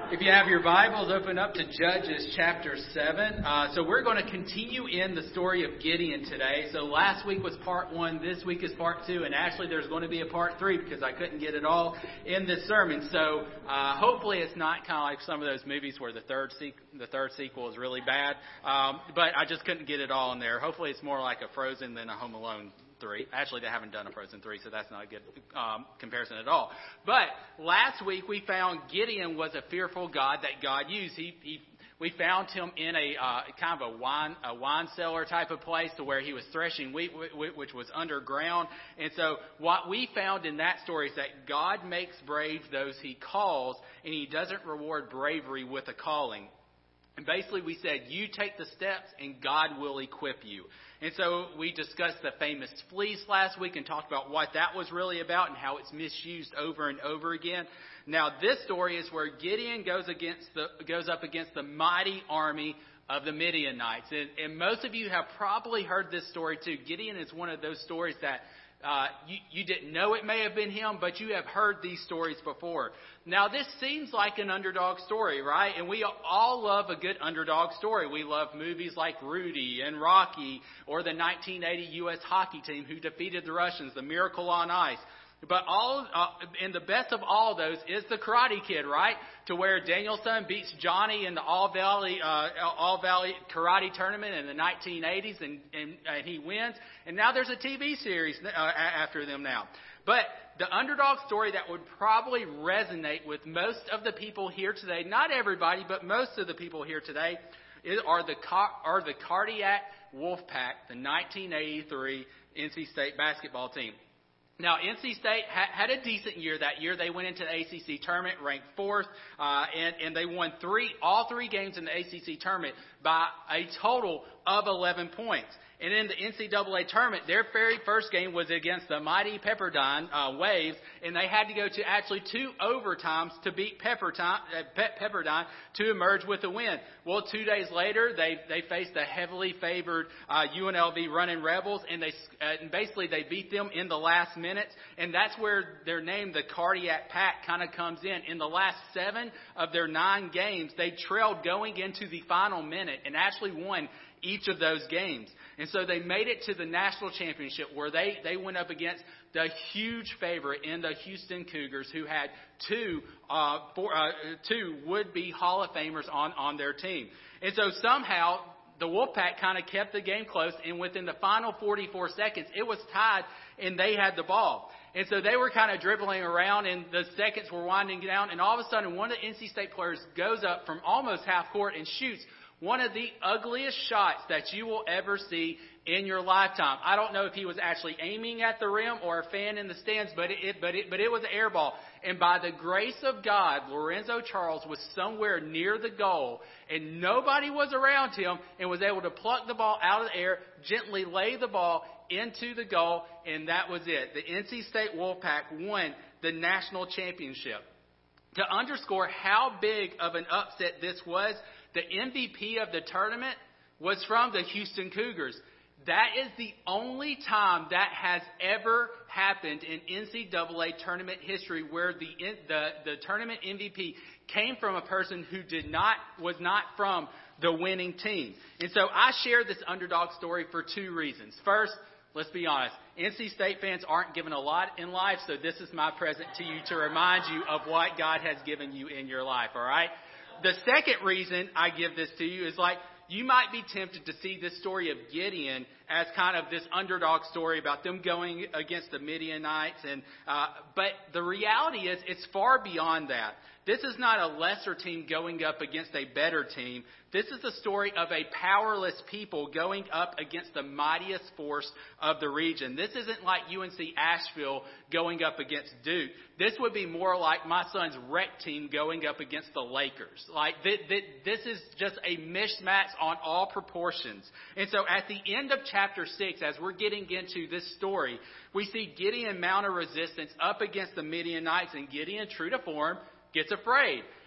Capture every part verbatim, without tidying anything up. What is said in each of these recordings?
If you have your Bibles, open up to Judges chapter seven. Uh, so we're going to continue in the story of Gideon today. So last week was part one. This week is part two. And actually there's going to be a part three because I couldn't get it all in this sermon. So uh, hopefully it's not kind of like some of those movies where the third, sequ- the third sequel is really bad. Um, but I just couldn't get it all in there. Hopefully it's more like a Frozen than a Home Alone three. Actually, they haven't done a Frozen three, so that's not a good um, comparison at all. But last week we found Gideon was a fearful God that God used. He, he we found him in a uh, kind of a wine a wine cellar type of place to where he was threshing wheat, which was underground. And so what we found in that story is that God makes brave those He calls, and He doesn't reward bravery with a calling. And basically we said, you take the steps and God will equip you. And so we discussed the famous fleece last week and talked about what that was really about and how it's misused over and over again. Now this story is where Gideon goes against the goes up against the mighty army of the Midianites. And, and most of you have probably heard this story too. Gideon is one of those stories that Uh, you, you didn't know it may have been him, but you have heard these stories before. Now, this seems like an underdog story, right? And we all love a good underdog story. We love movies like Rudy and Rocky, or the nineteen eighty U S hockey team who defeated the Russians, The Miracle on Ice. But all, uh, and the best of all those is the Karate Kid, right? To where Daniel-san beats Johnny in the All Valley, uh, All Valley Karate Tournament in the nineteen eighties, and, and, and he wins. And now there's a T V series uh, after them now. But the underdog story that would probably resonate with most of the people here today, not everybody, but most of the people here today, is, are the are the Cardiac Wolfpack, the nineteen eighty-three N C State basketball team. Now, N C State ha- had a decent year that year. They went into the A C C tournament ranked fourth, uh, and, and they won three, all three games in the A C C tournament by a total of eleven points. And in the N C double A tournament, their very first game was against the mighty Pepperdine uh, Waves, and they had to go to actually two overtimes to beat Pepperdine, uh, Pe- Pepperdine to emerge with a win. Well, two days later, they they faced the heavily favored uh, U N L V Running Rebels, and they uh, and basically they beat them in the last minutes, and that's where their name, the Cardiac Pack, kind of comes in. In the last seven of their nine games, they trailed going into the final minute and actually won each of those games. And so they made it to the national championship where they, they went up against the huge favorite in the Houston Cougars, who had two uh, four, uh, two would-be Hall of Famers on, on their team. And so somehow the Wolfpack kind of kept the game close, and within the final forty-four seconds, it was tied, and they had the ball. And so they were kind of dribbling around, and the seconds were winding down, and all of a sudden one of the N C State players goes up from almost half court and shoots one of the ugliest shots that you will ever see in your lifetime. I don't know if he was actually aiming at the rim or a fan in the stands, but it, but it, but it was an air ball. And by the grace of God, Lorenzo Charles was somewhere near the goal, and nobody was around him, and was able to pluck the ball out of the air, gently lay the ball into the goal, and that was it. The N C State Wolfpack won the national championship. To underscore how big of an upset this was, the M V P of the tournament was from the Houston Cougars. That is the only time that has ever happened in N C double A tournament history where the, the the tournament M V P came from a person who did not was not from the winning team. And so I share this underdog story for two reasons. First, let's be honest, N C State fans aren't given a lot in life, so this is my present to you to remind you of what God has given you in your life, all right? The second reason I give this to you is like, you might be tempted to see this story of Gideon as kind of this underdog story about them going against the Midianites. And uh, but the reality is it's far beyond that. This is not a lesser team going up against a better team. This is the story of a powerless people going up against the mightiest force of the region. This isn't like U N C Asheville going up against Duke. This would be more like my son's rec team going up against the Lakers. Like th- th- this is just a mismatch on all proportions. And so at the end of chapter six, as we're getting into this story, we see Gideon mount a resistance up against the Midianites, and Gideon, true to form, gets afraid.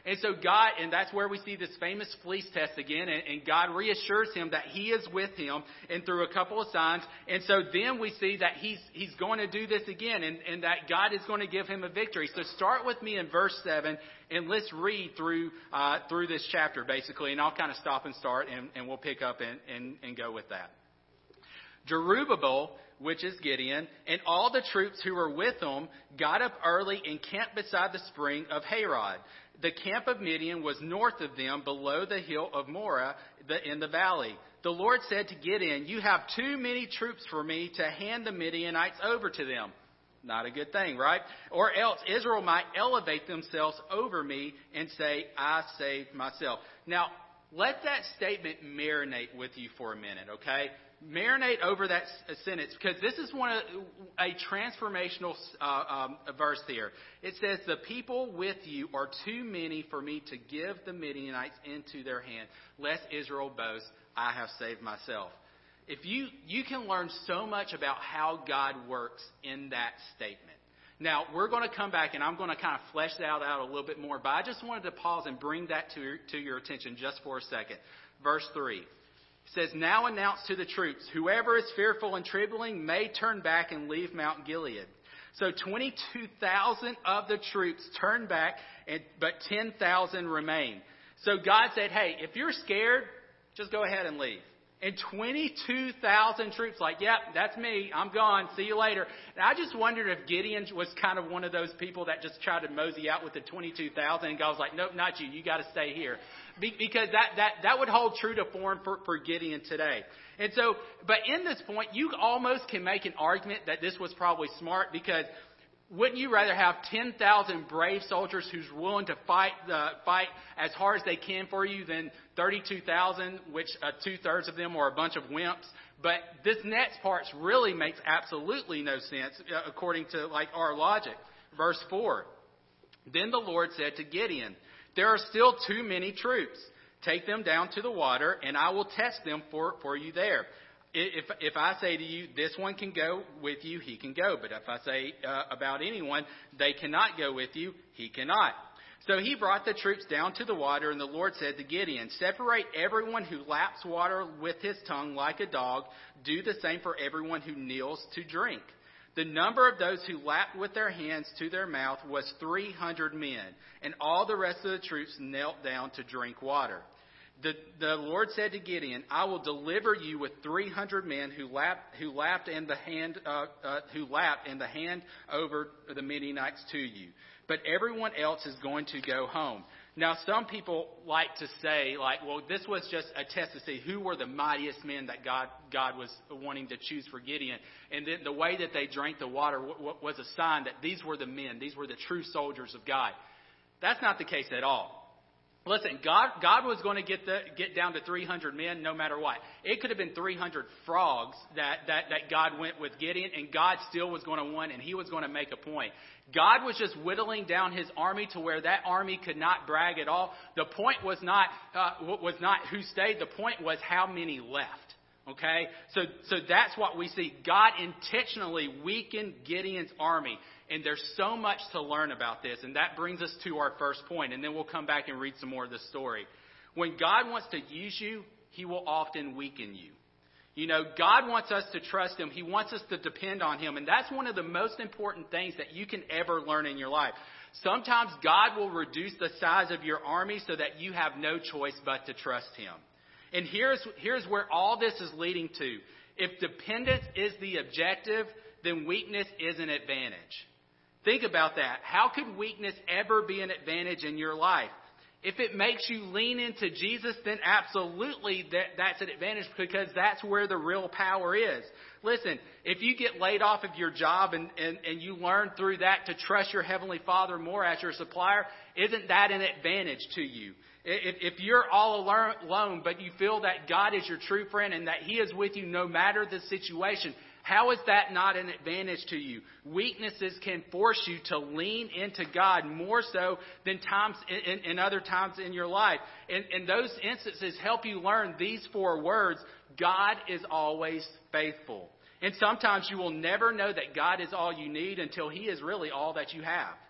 And so God, and that's where we see this famous fleece test again, and, and God reassures him that he is with him and through a couple of signs. And so then we see that he's he's going to do this again, and, and that God is going to give him a victory. So start with me in verse seven, and let's read through uh, through this chapter, basically. And I'll kind of stop and start, and, and we'll pick up and, and, and go with that. Jerubbaal, which is Gideon, and all the troops who were with him got up early and camped beside the spring of Harod. The camp of Midian was north of them, below the hill of Moreh the, in the valley. The Lord said to Gideon, "You have too many troops for me to hand the Midianites over to them." Not a good thing, right? Or else Israel might elevate themselves over me and say, "I saved myself." Now, let that statement marinate with you for a minute, okay? Marinate over that sentence, because this is one of a transformational uh, um, verse here. It says, "The people with you are too many for me to give the Midianites into their hand. Lest Israel boast, I have saved myself." If you you can learn so much about how God works in that statement. Now, we're going to come back, and I'm going to kind of flesh that out a little bit more. But I just wanted to pause and bring that to your, to your attention just for a second. Verse three. It says, "Now announce to the troops, whoever is fearful and trembling may turn back and leave Mount Gilead." So twenty-two thousand of the troops turned back, and, but ten thousand remain. So God said, "Hey, if you're scared, just go ahead and leave." And twenty-two thousand troops like, "Yep, that's me. I'm gone. See you later." And I just wondered if Gideon was kind of one of those people that just tried to mosey out with the twenty-two thousand. And God was like, "Nope, not you. You got to stay here." Be- because that, that, that would hold true to form for, for Gideon today. And so, but in this point, you almost can make an argument that this was probably smart, because wouldn't you rather have ten thousand brave soldiers who's willing to fight the fight as hard as they can for you than thirty-two thousand, which uh, two-thirds of them are a bunch of wimps? But this next part really makes absolutely no sense uh, according to like our logic. Verse four. "Then the Lord said to Gideon, 'There are still too many troops. Take them down to the water, and I will test them for, for you there. If if I say to you, this one can go with you, he can go. But if I say uh, about anyone, they cannot go with you, he cannot.' So he brought the troops down to the water, and the Lord said to Gideon, 'Separate everyone who laps water with his tongue like a dog. Do the same for everyone who kneels to drink.' The number of those who lapped with their hands to their mouth was three hundred men, and all the rest of the troops knelt down to drink water. The, the Lord said to Gideon, 'I will deliver you with three hundred men who lapped, who lapped in the hand, uh, uh, who lapped and the hand over the Midianites to you. But everyone else is going to go home.'" Now, some people like to say, like, well, this was just a test to see who were the mightiest men that God God was wanting to choose for Gideon. And then the way that they drank the water w- w- was a sign that these were the men. These were the true soldiers of God. That's not the case at all. Listen, God God was going to get the get down to three hundred men no matter what. It could have been three hundred frogs that, that, that God went with Gideon, and God still was going to win, and he was going to make a point. God was just whittling down his army to where that army could not brag at all. The point was not uh, was not who stayed. The point was how many left. Okay? So so that's what we see. God intentionally weakened Gideon's army. And there's so much to learn about this. And that brings us to our first point. And then we'll come back and read some more of the story. When God wants to use you, he will often weaken you. You know, God wants us to trust him. He wants us to depend on him. And that's one of the most important things that you can ever learn in your life. Sometimes God will reduce the size of your army so that you have no choice but to trust him. And here's, here's where all this is leading to. If dependence is the objective, then weakness is an advantage. Think about that. How could weakness ever be an advantage in your life? If it makes you lean into Jesus, then absolutely that, that's an advantage, because that's where the real power is. Listen, if you get laid off of your job and, and, and you learn through that to trust your Heavenly Father more as your supplier, isn't that an advantage to you? If, if you're all alone, but you feel that God is your true friend and that he is with you no matter the situation, how is that not an advantage to you? Weaknesses can force you to lean into God more so than times in, in other times in your life. And, and those instances help you learn these four words: God is always faithful. And sometimes you will never know that God is all you need until he is really all that you have.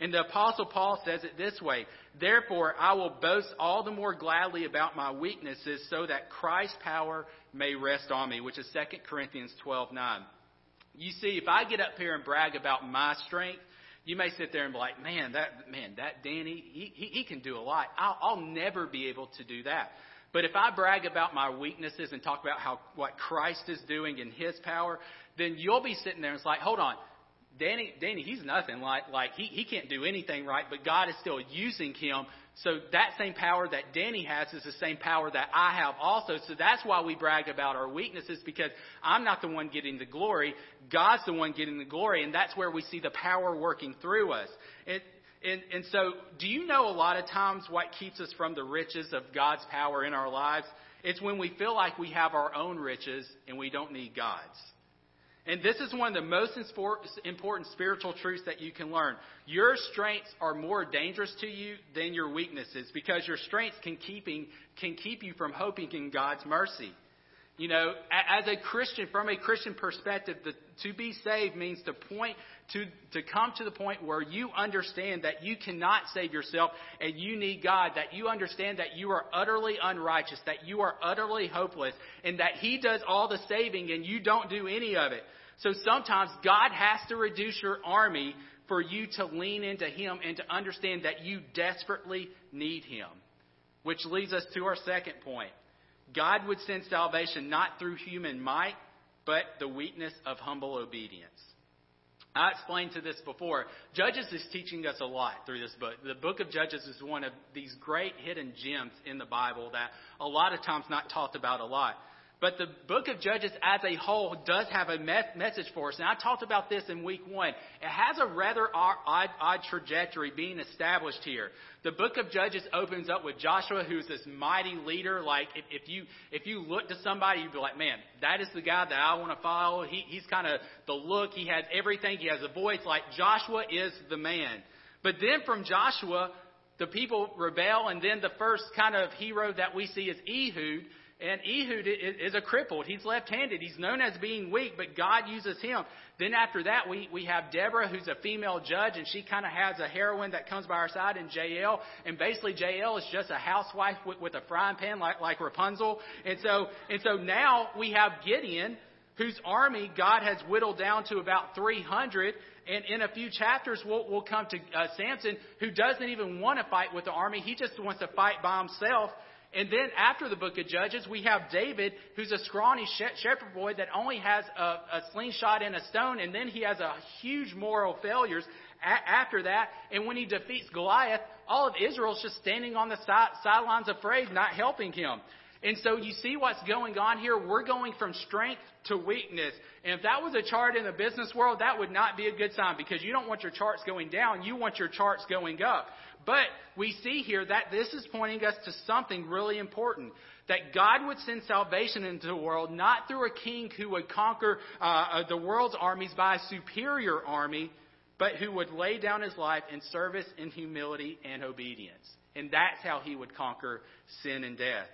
And the Apostle Paul says it this way, therefore I will boast all the more gladly about my weaknesses so that Christ's power may rest on me, which is Second Corinthians twelve nine. You see, if I get up here and brag about my strength, you may sit there and be like, man, that man, that Danny, he, he, he can do a lot. I'll, I'll never be able to do that. But if I brag about my weaknesses and talk about how what Christ is doing in His power, then you'll be sitting there and it's like, hold on, Danny, Danny, he's nothing. Like, like he, he can't do anything right, but God is still using him. So that same power that Danny has is the same power that I have also. So that's why we brag about our weaknesses, because I'm not the one getting the glory. God's the one getting the glory, and that's where we see the power working through us. And, and, and so do you know a lot of times what keeps us from the riches of God's power in our lives? It's when we feel like we have our own riches and we don't need God's. And this is one of the most important spiritual truths that you can learn. Your strengths are more dangerous to you than your weaknesses, because your strengths can keeping can keep you from hoping in God's mercy. You know, as a Christian, from a Christian perspective, the, to be saved means to point to to come to the point where you understand that you cannot save yourself and you need God, that you understand that you are utterly unrighteous, that you are utterly hopeless, and that He does all the saving and you don't do any of it. So sometimes God has to reduce your army for you to lean into Him and to understand that you desperately need Him. Which leads us to our second point. God would send salvation not through human might, but the weakness of humble obedience. I explained to this before. Judges is teaching us a lot through this book. The book of Judges is one of these great hidden gems in the Bible that a lot of times not talked about a lot. But the book of Judges as a whole does have a me- message for us. And I talked about this in week one. It has a rather odd, odd trajectory being established here. The book of Judges opens up with Joshua, who's this mighty leader. Like, if, if you if you look to somebody, you'd be like, man, that is the guy that I want to follow. He, he's kind of the look. He has everything. He has a voice. Like, Joshua is the man. But then from Joshua, the people rebel. And then the first kind of hero that we see is Ehud. And Ehud is a crippled. He's left-handed. He's known as being weak, but God uses him. Then after that, we, we have Deborah, who's a female judge, and she kind of has a heroine that comes by her side in Jael. And basically, Jael is just a housewife with, with a frying pan like, like Rapunzel. And so, and so now we have Gideon, whose army God has whittled down to about three hundred. And in a few chapters, we'll, we'll come to uh, Samson, who doesn't even want to fight with the army. He just wants to fight by himself. And then after the book of Judges, we have David, who's a scrawny shepherd boy that only has a, a slingshot and a stone. And then he has a huge moral failures a- after that. And when he defeats Goliath, all of Israel's just standing on the side, sidelines afraid, not helping him. And so you see what's going on here? We're going from strength to weakness. And if that was a chart in the business world, that would not be a good sign, because you don't want your charts going down. You want your charts going up. But we see here that this is pointing us to something really important, that God would send salvation into the world not through a king who would conquer uh, the world's armies by a superior army, but who would lay down his life in service and humility and obedience. And that's how he would conquer sin and death.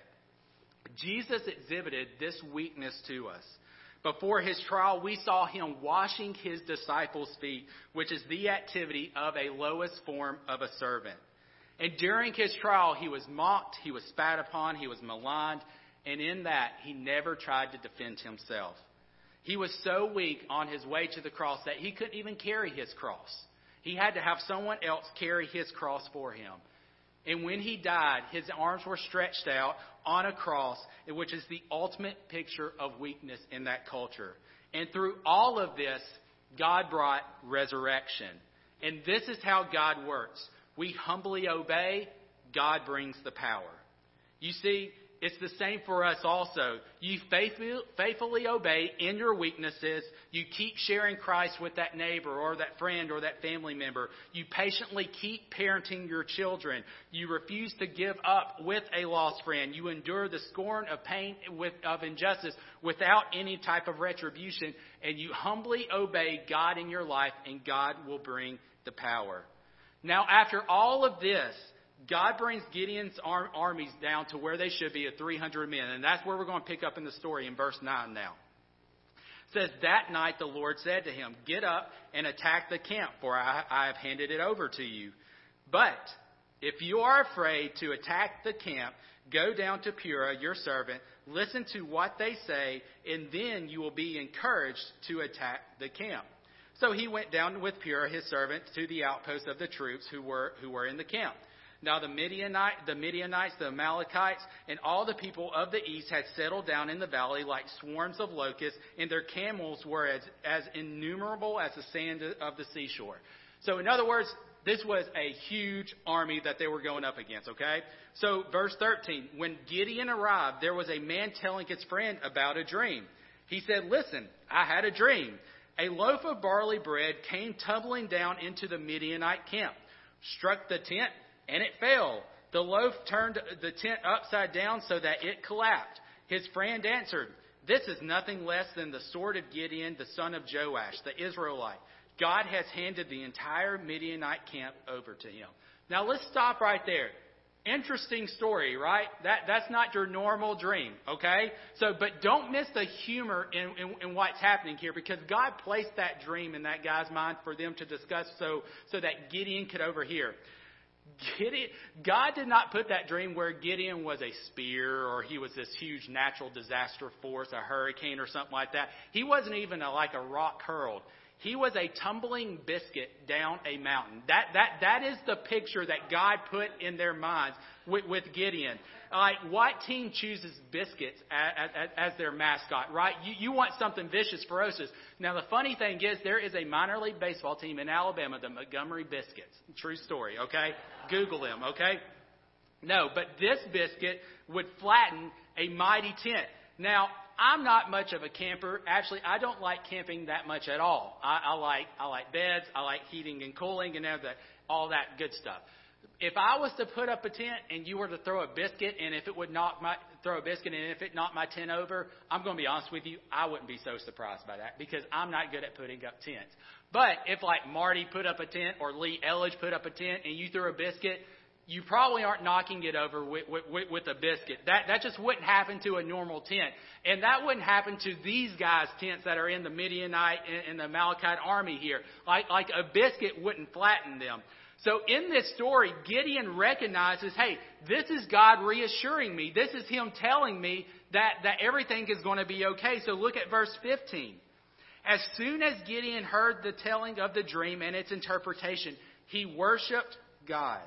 Jesus exhibited this weakness to us. Before his trial, we saw him washing his disciples' feet, which is the activity of a lowest form of a servant. And during his trial, he was mocked, he was spat upon, he was maligned, and in that, he never tried to defend himself. He was so weak on his way to the cross that he couldn't even carry his cross. He had to have someone else carry his cross for him. And when he died, his arms were stretched out on a cross, which is the ultimate picture of weakness in that culture. And through all of this, God brought resurrection. And this is how God works. We humbly obey, God brings the power. You see, it's the same for us also. You faithfully, faithfully obey in your weaknesses. You keep sharing Christ with that neighbor or that friend or that family member. You patiently keep parenting your children. You refuse to give up with a lost friend. You endure the scorn of pain with, of injustice without any type of retribution. And you humbly obey God in your life, and God will bring the power. Now, after all of this, God brings Gideon's ar- armies down to where they should be at three hundred men. And that's where we're going to pick up in the story in verse nine now. It says, that night the Lord said to him, get up and attack the camp, for I, I have handed it over to you. But if you are afraid to attack the camp, go down to Purah, your servant, listen to what they say, and then you will be encouraged to attack the camp. So he went down with Purah, his servant, to the outposts of the troops who were who were in the camp. Now the Midianite, the Midianites, the Amalekites, and all the people of the east had settled down in the valley like swarms of locusts, and their camels were as, as innumerable as the sand of the seashore. So in other words, this was a huge army that they were going up against, okay? So verse thirteen, when Gideon arrived, there was a man telling his friend about a dream. He said, listen, I had a dream. A loaf of barley bread came tumbling down into the Midianite camp, struck the tent, and it fell. The loaf turned the tent upside down so that it collapsed. His friend answered, this is nothing less than the sword of Gideon, the son of Joash, the Israelite. God has handed the entire Midianite camp over to him. Now let's stop right there. Interesting story, right? That that's not your normal dream, okay? So, but don't miss the humor in, in, in what's happening here, because God placed that dream in that guy's mind for them to discuss so, so that Gideon could overhear. Gideon, God did not put that dream where Gideon was a spear or he was this huge natural disaster force, a hurricane or something like that. He wasn't even a, like a rock hurled. He was a tumbling biscuit down a mountain. That that that is the picture that God put in their minds with, with Gideon. Like, what team chooses biscuits as, as, as their mascot, right? You, you want something vicious, ferocious. Now, the funny thing is, there is a minor league baseball team in Alabama, the Montgomery Biscuits. True story, okay? Google them, okay? No, but this biscuit would flatten a mighty tent. Now, I'm not much of a camper. Actually, I don't like camping that much at all. I, I like I like beds. I like heating and cooling and all that, all that good stuff. If I was to put up a tent and you were to throw a biscuit, and if it would knock my throw a biscuit and if it knocked my tent over, I'm going to be honest with you, I wouldn't be so surprised by that, because I'm not good at putting up tents. But if like Marty put up a tent or Lee Elledge put up a tent and you threw a biscuit, you probably aren't knocking it over with, with, with a biscuit. That that just wouldn't happen to a normal tent. And that wouldn't happen to these guys' tents that are in the Midianite and, and the Amalekite army here. Like, like a biscuit wouldn't flatten them. So in this story, Gideon recognizes, hey, this is God reassuring me. This is him telling me that, that everything is going to be okay. So look at verse fifteen. As soon as Gideon heard the telling of the dream and its interpretation, he worshipped God.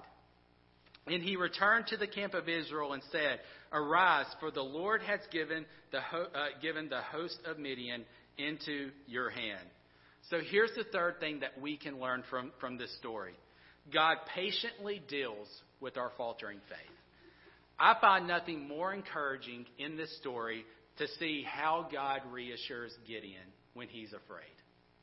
And he returned to the camp of Israel and said, arise, for the Lord has given the, ho- uh, given the host of Midian into your hand. So here's the third thing that we can learn from, from this story. God patiently deals with our faltering faith. I find nothing more encouraging in this story to see how God reassures Gideon when he's afraid.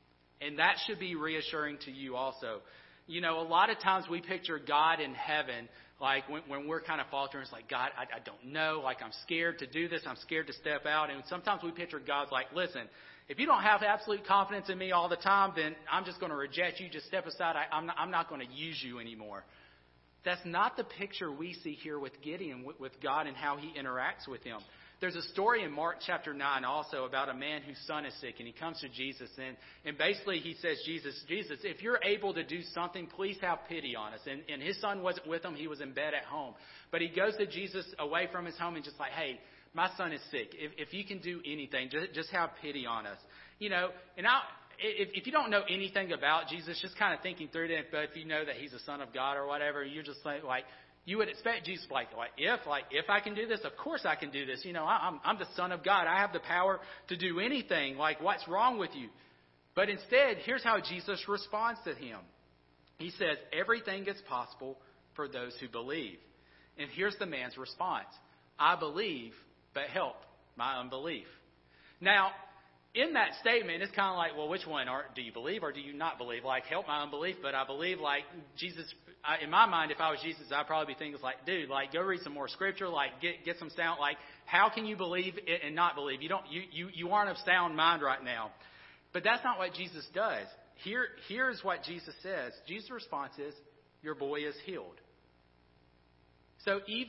And that should be reassuring to you also. You know, a lot of times we picture God in heaven, like when, when we're kind of faltering, it's like, God, I, I don't know, like I'm scared to do this, I'm scared to step out. And sometimes we picture God's like, listen, if you don't have absolute confidence in me all the time, then I'm just going to reject you. Just step aside. I, I'm not, I'm not going to use you anymore. That's not the picture we see here with Gideon, with, with God and how he interacts with him. There's a story in Mark chapter nine also about a man whose son is sick, and he comes to Jesus, and, and basically he says, Jesus, Jesus, if you're able to do something, please have pity on us. And, and his son wasn't with him. He was in bed at home. But he goes to Jesus away from his home and just like, hey, my son is sick. If, if you can do anything, just, just have pity on us. You know, and I, if, if you don't know anything about Jesus, just kind of thinking through that, but if you know that he's a son of God or whatever, you're just like, like you would expect Jesus like, like if like if I can do this, of course I can do this. You know, I, I'm I'm the Son of God. I have the power to do anything. Like, what's wrong with you? But instead, here's how Jesus responds to him. He says, everything is possible for those who believe. And here's the man's response. I believe, but help my unbelief. Now, in that statement, it's kind of like, well, which one? Or do you believe or do you not believe? Like, help my unbelief, but I believe, like, Jesus, I, in my mind, if I was Jesus, I'd probably be thinking like, dude, like, go read some more scripture, like, get get some sound, like, how can you believe it and not believe? You don't, you, you, you aren't of sound mind right now. But that's not what Jesus does. Here, here's what Jesus says. Jesus' response is, your boy is healed. So even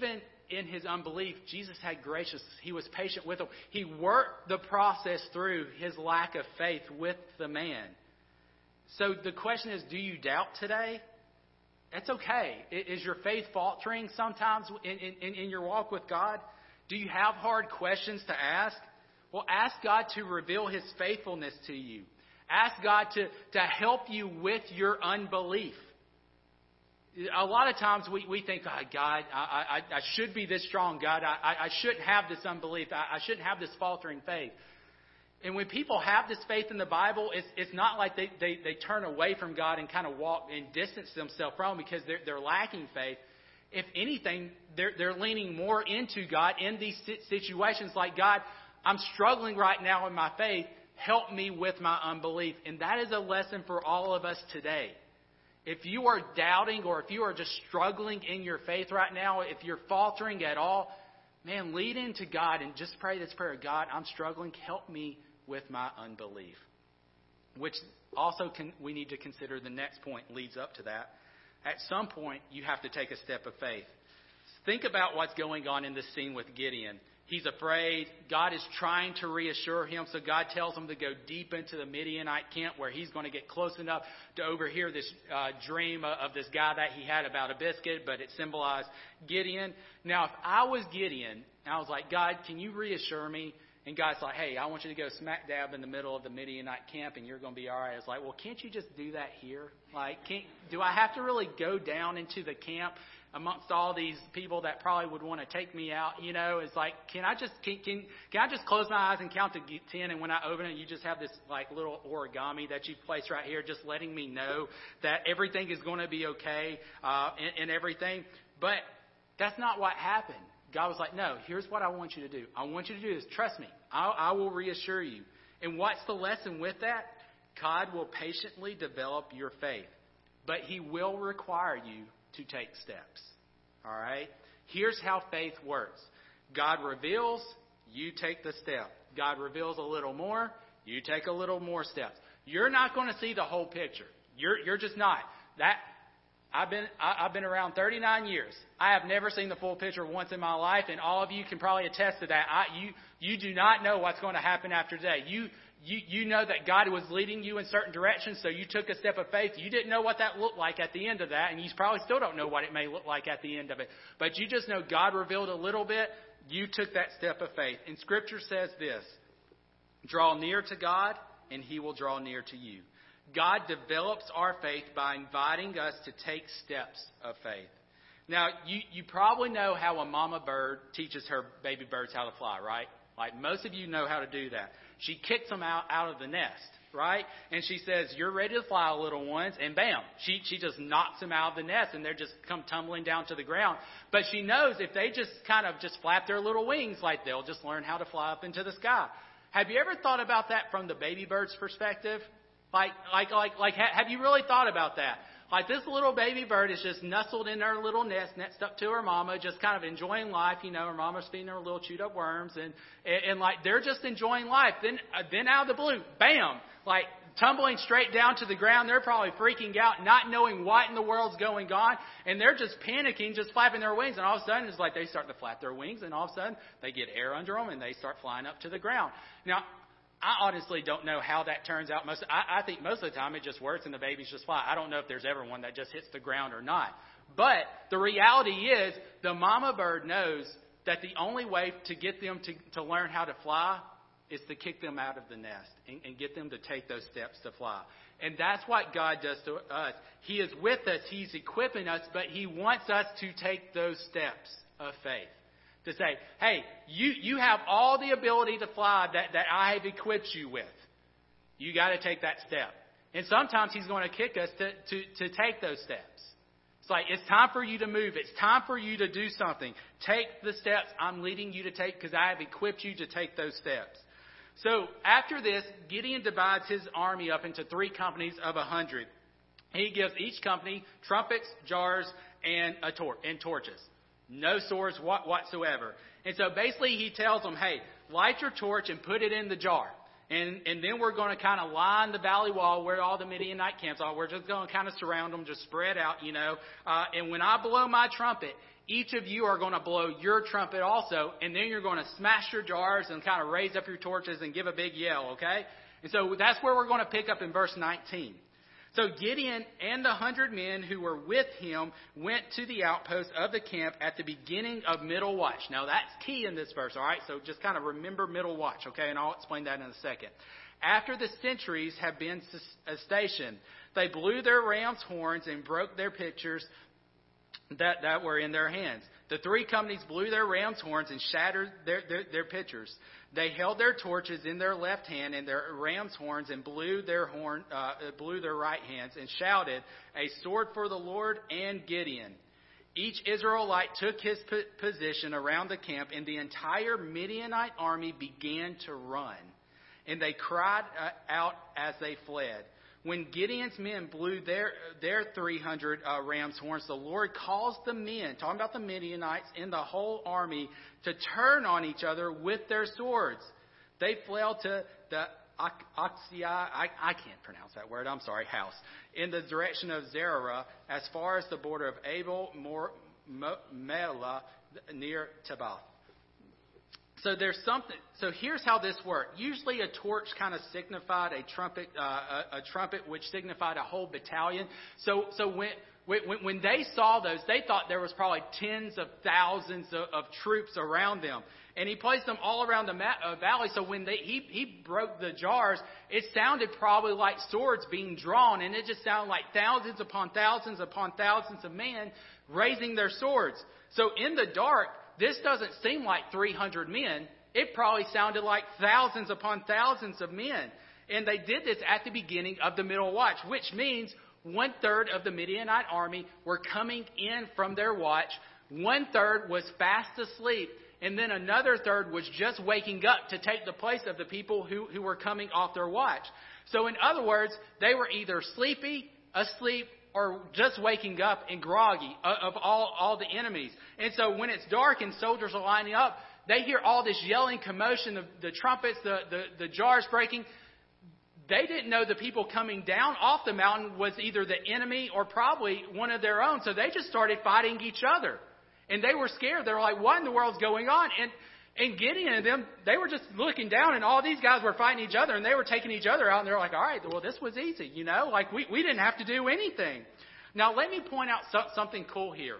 in his unbelief, Jesus had graciousness. He was patient with him. He worked the process through his lack of faith with the man. So the question is, do you doubt today? That's okay. Is your faith faltering sometimes in, in, in your walk with God? Do you have hard questions to ask? Well, ask God to reveal his faithfulness to you. Ask God to, to help you with your unbelief. A lot of times we, we think, oh, God, I, I, I should be this strong. God, I, I shouldn't have this unbelief. I, I shouldn't have this faltering faith. And when people have this faith in the Bible, it's, it's not like they, they, they turn away from God and kind of walk and distance themselves from him because they're, they're lacking faith. If anything, they're, they're leaning more into God in these situations like, God, I'm struggling right now in my faith. Help me with my unbelief. And that is a lesson for all of us today. If you are doubting or if you are just struggling in your faith right now, if you're faltering at all, man, lead into God and just pray this prayer. God, I'm struggling. Help me with my unbelief. Which also can, we need to consider the next point leads up to that. At some point, you have to take a step of faith. Think about what's going on in this scene with Gideon. He's afraid. God is trying to reassure him. So God tells him to go deep into the Midianite camp where he's going to get close enough to overhear this uh, dream of this guy that he had about a biscuit, but it symbolized Gideon. Now, if I was Gideon, I was like, God, can you reassure me? And God's like, hey, I want you to go smack dab in the middle of the Midianite camp and you're going to be all right. It's like, well, can't you just do that here? Like, can't, do I have to really go down into the camp amongst all these people that probably would want to take me out? You know, it's like, can I just can, can can I just close my eyes and count to ten, and when I open it, you just have this like little origami that you place right here, just letting me know that everything is going to be okay uh, and, and everything. But that's not what happened. God was like, no, here's what I want you to do. I want you to do this. Trust me. I, I will reassure you. And what's the lesson with that? God will patiently develop your faith, but he will require you to take steps. All right? Here's how faith works. God reveals, you take the step. God reveals a little more, you take a little more steps. You're not going to see the whole picture. You're you're just not. That I've been I, I've been around thirty-nine years. I have never seen the full picture once in my life, and all of you can probably attest to that. I, you you do not know what's going to happen after today. You You, you know that God was leading you in certain directions, so you took a step of faith. You didn't know what that looked like at the end of that, and you probably still don't know what it may look like at the end of it. But you just know God revealed a little bit. You took that step of faith. And Scripture says this, draw near to God, and he will draw near to you. God develops our faith by inviting us to take steps of faith. Now, you, you probably know how a mama bird teaches her baby birds how to fly, right? Like most of you know how to do that. She kicks them out, out of the nest, right? And she says, you're ready to fly, little ones. And bam, she, she just knocks them out of the nest and they're just come tumbling down to the ground. But she knows if they just kind of just flap their little wings, like they'll just learn how to fly up into the sky. Have you ever thought about that from the baby bird's perspective? Like, like, like, like, have you really thought about that? Like this little baby bird is just nestled in her little nest next up to her mama, just kind of enjoying life. You know, her mama's feeding her little chewed up worms, and and, and like they're just enjoying life. Then uh, then out of the blue, bam, like tumbling straight down to the ground. They're probably freaking out, not knowing what in the world's going on, and they're just panicking, just flapping their wings. And all of a sudden, it's like they start to flap their wings, and all of a sudden they get air under them, and they start flying up to the ground. Now, I honestly don't know how that turns out. Most, I, I think most of the time it just works and the babies just fly. I don't know if there's ever one that just hits the ground or not. But the reality is the mama bird knows that the only way to get them to, to learn how to fly is to kick them out of the nest and, and get them to take those steps to fly. And that's what God does to us. He is with us. He's equipping us, but he wants us to take those steps of faith. To say, hey, you, you have all the ability to fly that, that I have equipped you with. You got to take that step. And sometimes he's going to kick us to, to, to take those steps. It's like, it's time for you to move. It's time for you to do something. Take the steps I'm leading you to take because I have equipped you to take those steps. So after this, Gideon divides his army up into three companies of a hundred. He gives each company trumpets, jars, and, a tor- and torches. No swords whatsoever. And so basically he tells them, hey, light your torch and put it in the jar. And, and then we're going to kind of line the valley wall where all the Midianite camps are. We're just going to kind of surround them, just spread out, you know. Uh, and when I blow my trumpet, each of you are going to blow your trumpet also. And then you're going to smash your jars and kind of raise up your torches and give a big yell, okay? And so that's where we're going to pick up in verse nineteen. So Gideon and the hundred men who were with him went to the outpost of the camp at the beginning of middle watch. Now that's key in this verse, all right? So just kind of remember middle watch, okay? And I'll explain that in a second. After the sentries have been stationed, they blew their ram's horns and broke their pitchers that, that were in their hands. The three companies blew their ram's horns and shattered their, their, their pitchers. They held their torches in their left hand and their ram's horns and blew their horn, uh, blew their right hands and shouted, "A sword for the Lord and Gideon." Each Israelite took his p- position around the camp, and the entire Midianite army began to run. And they cried uh, out as they fled. When Gideon's men blew their their three hundred uh, ram's horns, the Lord caused the men, talking about the Midianites, in the whole army to turn on each other with their swords. They fled to the Oxia, I, I can't pronounce that word, I'm sorry, house, in the direction of Zerah, as far as the border of Abel Meholah near Tabbath. So there's something. So here's how this worked. Usually, a torch kind of signified a trumpet, uh, a, a trumpet which signified a whole battalion. So, so when, when when they saw those, they thought there was probably tens of thousands of, of troops around them, and he placed them all around the ma- uh, valley. So when they he he broke the jars, it sounded probably like swords being drawn, and it just sounded like thousands upon thousands upon thousands of men raising their swords. So in the dark, this doesn't seem like three hundred men. It probably sounded like thousands upon thousands of men. And they did this at the beginning of the middle watch, which means one third of the Midianite army were coming in from their watch. One third was fast asleep. And then another third was just waking up to take the place of the people who, who were coming off their watch. So in other words, they were either sleepy, asleep, or just waking up and groggy of all, all the enemies. And so when it's dark and soldiers are lining up, they hear all this yelling, commotion, the, the trumpets, the, the, the jars breaking. They didn't know the people coming down off the mountain was either the enemy or probably one of their own. So they just started fighting each other. And they were scared. They were like, what in the world's going on? And And Gideon and them, they were just looking down, and all these guys were fighting each other, and they were taking each other out, and they're like, all right, well, this was easy, you know? Like, we, we didn't have to do anything. Now, let me point out so, something cool here.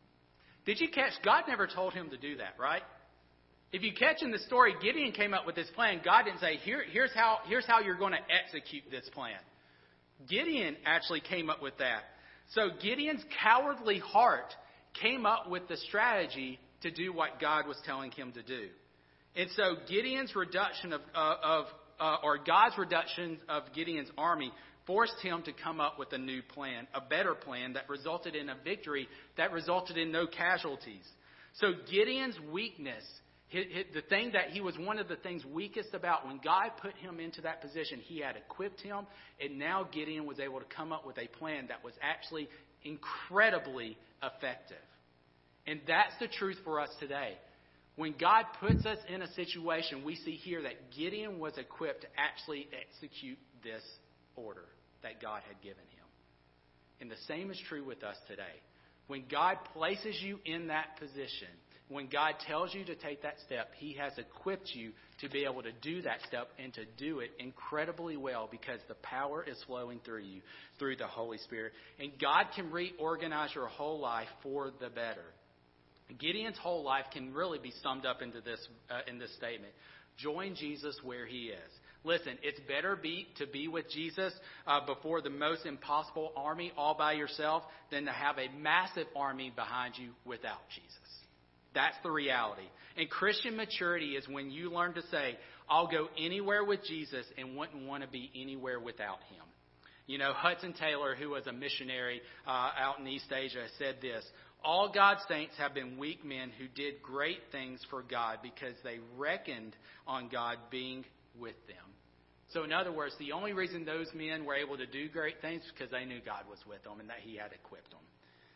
Did you catch? God never told him to do that, right? If you catch in the story, Gideon came up with this plan. God didn't say, Here, here's how, here's how you're going to execute this plan. Gideon actually came up with that. So Gideon's cowardly heart came up with the strategy to do what God was telling him to do. And so Gideon's reduction of, uh, of uh, or God's reduction of Gideon's army forced him to come up with a new plan, a better plan that resulted in a victory that resulted in no casualties. So Gideon's weakness, his, his, the thing that he was one of the things weakest about, when God put him into that position, he had equipped him, and now Gideon was able to come up with a plan that was actually incredibly effective. And that's the truth for us today. When God puts us in a situation, we see here that Gideon was equipped to actually execute this order that God had given him. And the same is true with us today. When God places you in that position, when God tells you to take that step, He has equipped you to be able to do that step and to do it incredibly well, because the power is flowing through you, through the Holy Spirit. And God can reorganize your whole life for the better. Gideon's whole life can really be summed up into this uh, in this statement. Join Jesus where He is. Listen, it's better be to be with Jesus uh, before the most impossible army all by yourself than to have a massive army behind you without Jesus. That's the reality. And Christian maturity is when you learn to say, I'll go anywhere with Jesus and wouldn't want to be anywhere without Him. You know, Hudson Taylor, who was a missionary uh, out in East Asia, said this: all God's saints have been weak men who did great things for God because they reckoned on God being with them. So in other words, the only reason those men were able to do great things is because they knew God was with them and that He had equipped them.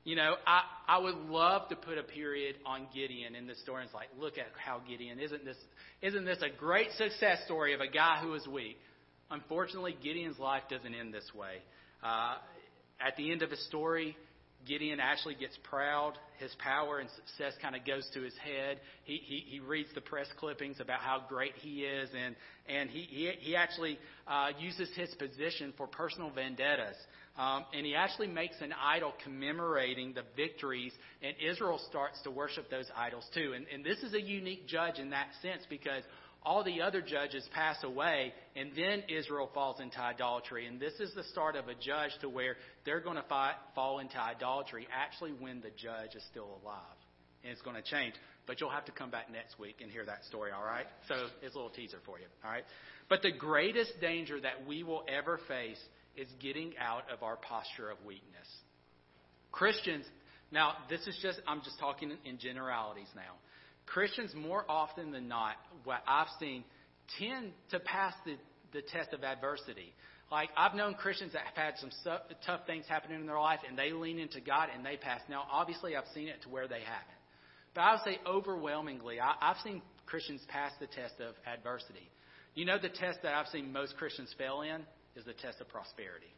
You know, I, I would love to put a period on Gideon in this story. And it's like, look at how Gideon, isn't this, isn't this a great success story of a guy who was weak? Unfortunately, Gideon's life doesn't end this way. Uh, at the end of his story, Gideon actually gets proud. His power and success kind of goes to his head. He, he, he reads the press clippings about how great he is, and, and he, he, he actually uh, uses his position for personal vendettas. Um, and he actually makes an idol commemorating the victories, and Israel starts to worship those idols too. And, and this is a unique judge in that sense, because all the other judges pass away, and then Israel falls into idolatry. And this is the start of a judge to where they're going to fight, fall into idolatry actually when the judge is still alive. And it's going to change. But you'll have to come back next week and hear that story, all right? So it's a little teaser for you, all right? But the greatest danger that we will ever face is getting out of our posture of weakness. Christians, now this is just, I'm just talking in generalities now. Christians, more often than not, what I've seen, tend to pass the, the test of adversity. Like, I've known Christians that have had some su- tough things happening in their life, and they lean into God, and they pass. Now, obviously, I've seen it to where they haven't. But I would say overwhelmingly, I, I've seen Christians pass the test of adversity. You know, the test that I've seen most Christians fail in is the test of prosperity.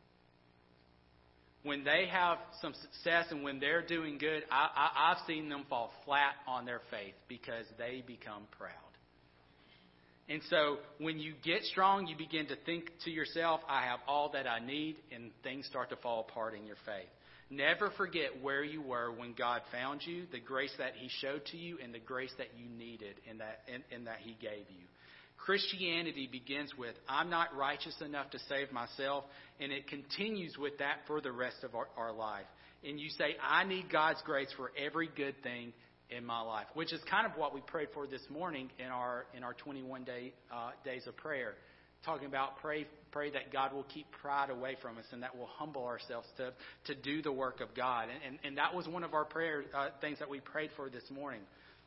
When they have some success and when they're doing good, I, I, I've seen them fall flat on their faith because they become proud. And so when you get strong, you begin to think to yourself, I have all that I need, and things start to fall apart in your faith. Never forget where you were when God found you, the grace that He showed to you, and the grace that you needed and that, and, and that He gave you. Christianity begins with, I'm not righteous enough to save myself, and it continues with that for the rest of our, our life. And you say, I need God's grace for every good thing in my life, which is kind of what we prayed for this morning in our in our twenty-one day uh, days of prayer, talking about pray pray that God will keep pride away from us and that we'll humble ourselves to to do the work of God. And and, and that was one of our prayer uh, things that we prayed for this morning.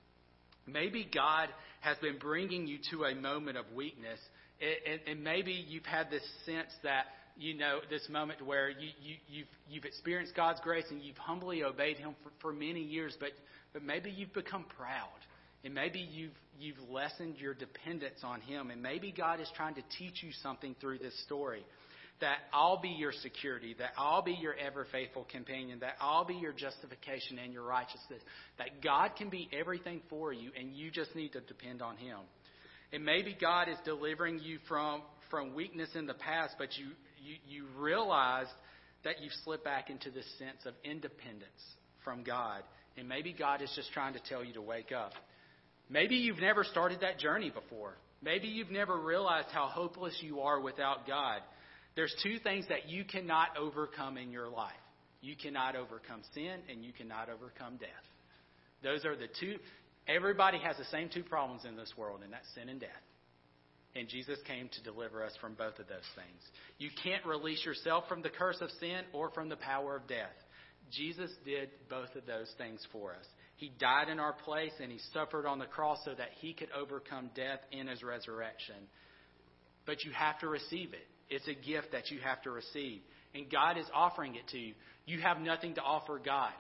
Maybe God has been bringing you to a moment of weakness, and, and maybe you've had this sense that, you know, this moment where you, you, you've, you've experienced God's grace and you've humbly obeyed Him for, for many years, but, but maybe you've become proud, and maybe you've, you've lessened your dependence on Him, and maybe God is trying to teach you something through this story. That I'll be your security, that I'll be your ever-faithful companion, that I'll be your justification and your righteousness, that God can be everything for you, and you just need to depend on Him. And maybe God is delivering you from, from weakness in the past, but you, you, you realized that you've slipped back into this sense of independence from God. And maybe God is just trying to tell you to wake up. Maybe you've never started that journey before. Maybe you've never realized how hopeless you are without God. There's two things that you cannot overcome in your life. You cannot overcome sin, and you cannot overcome death. Those are the two. Everybody has the same two problems in this world, and that's sin and death. And Jesus came to deliver us from both of those things. You can't release yourself from the curse of sin or from the power of death. Jesus did both of those things for us. He died in our place, and He suffered on the cross so that He could overcome death in His resurrection. But you have to receive it. It's a gift that you have to receive. And God is offering it to you. You have nothing to offer God.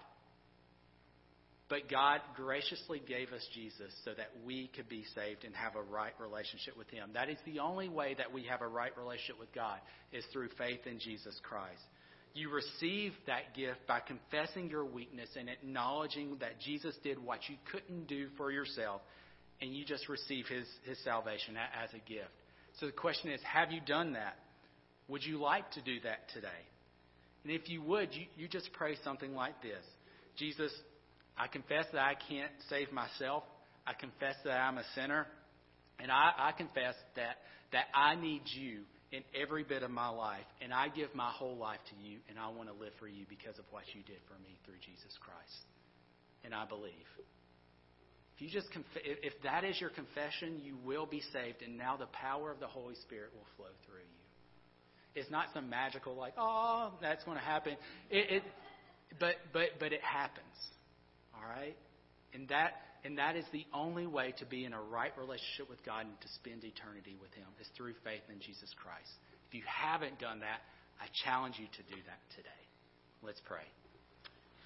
But God graciously gave us Jesus so that we could be saved and have a right relationship with Him. That is the only way that we have a right relationship with God, is through faith in Jesus Christ. You receive that gift by confessing your weakness and acknowledging that Jesus did what you couldn't do for yourself, and you just receive His, His salvation as a gift. So the question is, have you done that? Would you like to do that today? And if you would, you, you just pray something like this. Jesus, I confess that I can't save myself. I confess that I'm a sinner. And I, I confess that, that I need you in every bit of my life. And I give my whole life to you. And I want to live for you because of what you did for me through Jesus Christ. And I believe. If you just conf- if that is your confession, you will be saved. And now the power of the Holy Spirit will flow through you. It's not some magical, like, oh, that's going to happen. It, it, but but but it happens, all right. And that and that is the only way to be in a right relationship with God and to spend eternity with Him, is through faith in Jesus Christ. If you haven't done that, I challenge you to do that today. Let's pray.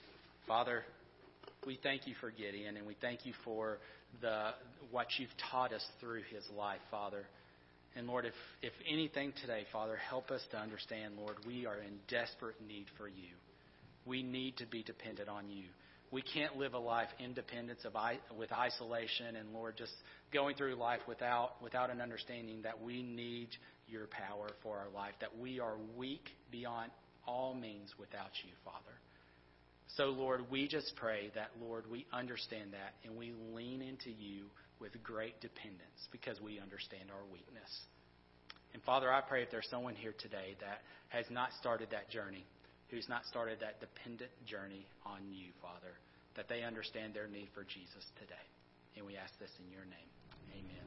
Father, we thank you for Gideon, and we thank you for the what you've taught us through his life, Father. And Lord, if, if anything today, Father, help us to understand, Lord, we are in desperate need for you. We need to be dependent on you. We can't live a life independence of with isolation and, Lord, just going through life without without an understanding that we need your power for our life, that we are weak beyond all means without you, Father. So, Lord, we just pray that, Lord, we understand that and we lean into you with great dependence because we understand our weakness. And, Father, I pray if there's someone here today that has not started that journey, who's not started that dependent journey on you, Father, that they understand their need for Jesus today. And we ask this in your name. Amen.